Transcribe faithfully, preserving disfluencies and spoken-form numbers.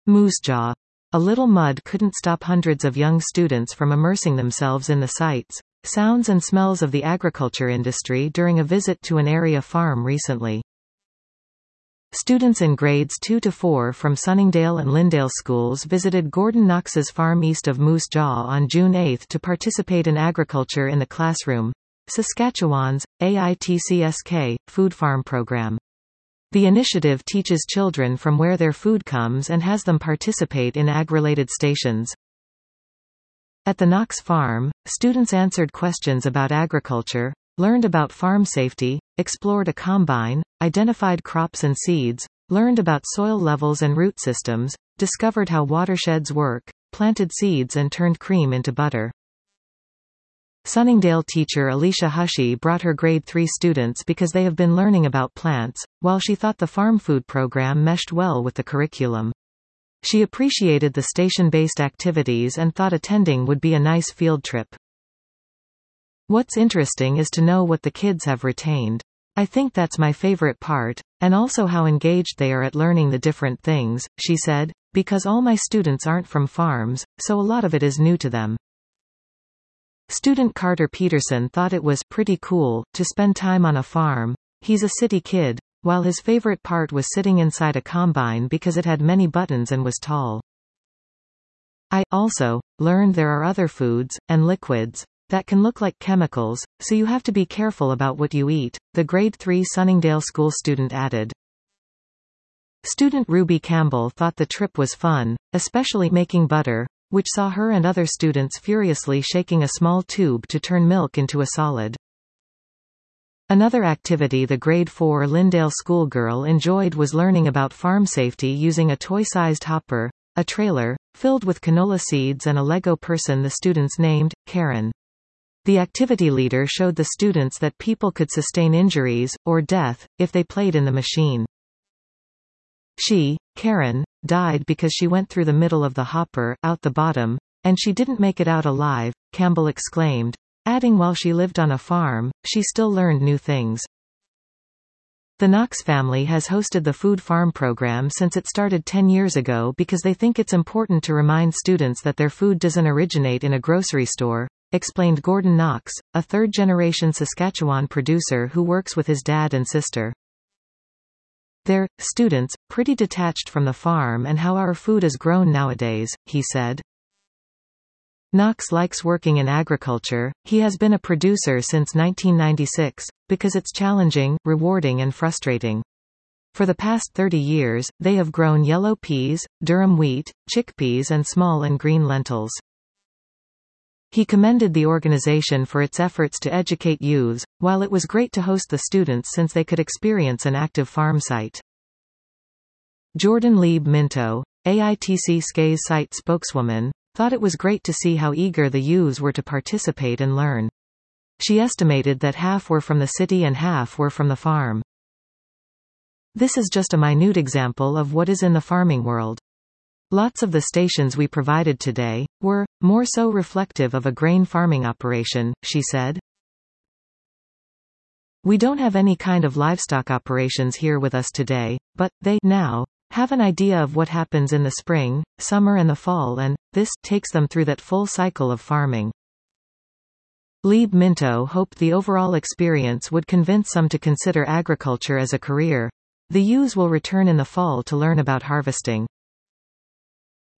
Moose Jaw. A little mud couldn't stop hundreds of young students from immersing themselves in the sights, sounds and smells of the agriculture industry during a visit to an area farm recently. Students in grades two to four from Sunningdale and Lyndale schools visited Gordon Knox's farm east of Moose Jaw on June eighth to participate in Agriculture in the Classroom, Saskatchewan's A I T C S K food farm program. The initiative teaches children from where their food comes and has them participate in ag-related stations. At the Knox farm, students answered questions about agriculture, learned about farm safety, explored a combine, identified crops and seeds, learned about soil levels and root systems, discovered how watersheds work, planted seeds and turned cream into butter. Sunningdale teacher Alicia Hushy brought her grade three students because they have been learning about plants, while she thought the farm food program meshed well with the curriculum. She appreciated the station-based activities and thought attending would be a nice field trip. What's interesting is to know what the kids have retained. I think that's my favorite part, and also how engaged they are at learning the different things, she said, because all my students aren't from farms, so a lot of it is new to them. Student Carter Peterson thought it was pretty cool to spend time on a farm. He's a city kid, while his favorite part was sitting inside a combine because it had many buttons and was tall. I also learned there are other foods and liquids that can look like chemicals, so you have to be careful about what you eat, the grade three Sunningdale school student added. Student Ruby Campbell thought the trip was fun, especially making butter, which saw her and other students furiously shaking a small tube to turn milk into a solid. Another activity the grade four Lyndale schoolgirl enjoyed was learning about farm safety using a toy-sized hopper, a trailer, filled with canola seeds and a Lego person the students named Karen. The activity leader showed the students that people could sustain injuries, or death, if they played in the machine. She, Karen, died because she went through the middle of the hopper, out the bottom, and she didn't make it out alive, Campbell exclaimed, adding while she lived on a farm, she still learned new things. The Knox family has hosted the food farm program since it started ten years ago because they think it's important to remind students that their food doesn't originate in a grocery store, explained Gordon Knox, a third-generation Saskatchewan producer who works with his dad and sister. They're, students, pretty detached from the farm and how our food is grown nowadays, he said. Knox likes working in agriculture. He has been a producer since nineteen ninety-six, because it's challenging, rewarding and frustrating. For the past thirty years, they have grown yellow peas, durum wheat, chickpeas and small and green lentils. He commended the organization for its efforts to educate youths, while it was great to host the students since they could experience an active farm site. Jordan Lieb Minto, A I T C S K's site spokeswoman, thought it was great to see how eager the youths were to participate and learn. She estimated that half were from the city and half were from the farm. This is just a minute example of what is in the farming world. Lots of the stations we provided today were more so reflective of a grain farming operation, she said. We don't have any kind of livestock operations here with us today, but they now have an idea of what happens in the spring, summer and the fall, and this takes them through that full cycle of farming. Lieb Minto hoped the overall experience would convince some to consider agriculture as a career. The youths will return in the fall to learn about harvesting.